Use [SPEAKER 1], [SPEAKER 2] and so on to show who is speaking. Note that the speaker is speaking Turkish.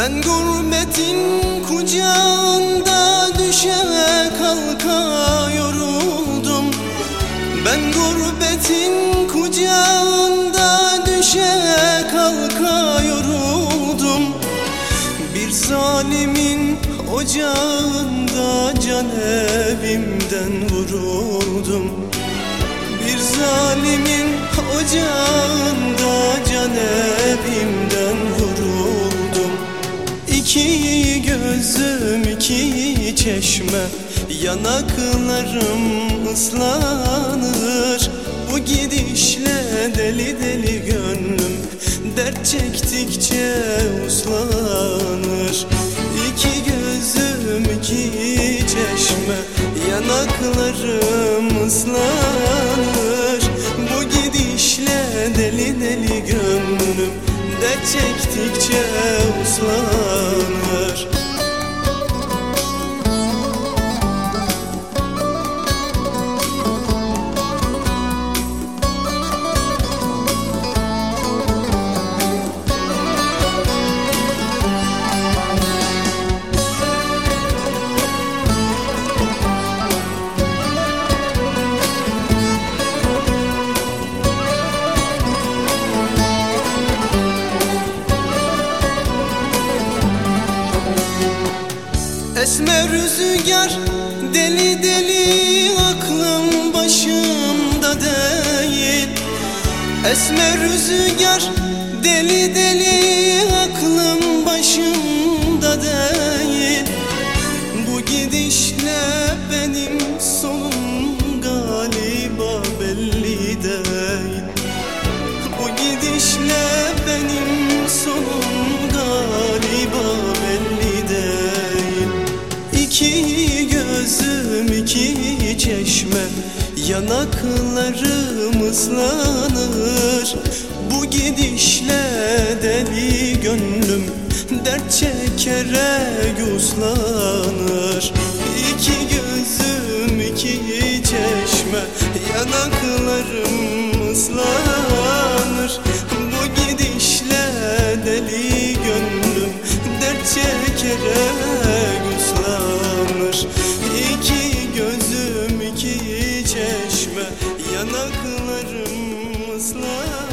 [SPEAKER 1] Ben gurbetin kucağında düşe kalka yoruldum. Ben gurbetin kucağında düşe kalka yoruldum. Bir zalimin ocağında can evimden vuruldum. Bir zalimin ocağında can evimden vuruldum. İki gözüm iki çeşme, yanaklarım ıslanır. Bu gidişle deli deli gönlüm dert çektikçe uslanır. İki gözüm iki çeşme, yanaklarım ıslanır. Bu gidişle deli deli gönlüm dert çektikçe uslanır. Esmer rüzgar deli deli, aklım başımda değil. Esmer rüzgar deli deli, aklım başımda değil. Bu gidişle benim sonum galiba belli değil. Bu gidişle benim sonum galiba belli değil. İki gözüm iki çeşme, yanaklarım ıslanır. Bu gidişle deli gönlüm dert çekerek uslanır. İki gözüm iki çeşme, yanaklarım ıslanır. Bu gidişle deli gönlüm dert çekerek uslanır. İki gözüm iki çeşme, yanaklarım ıslanır.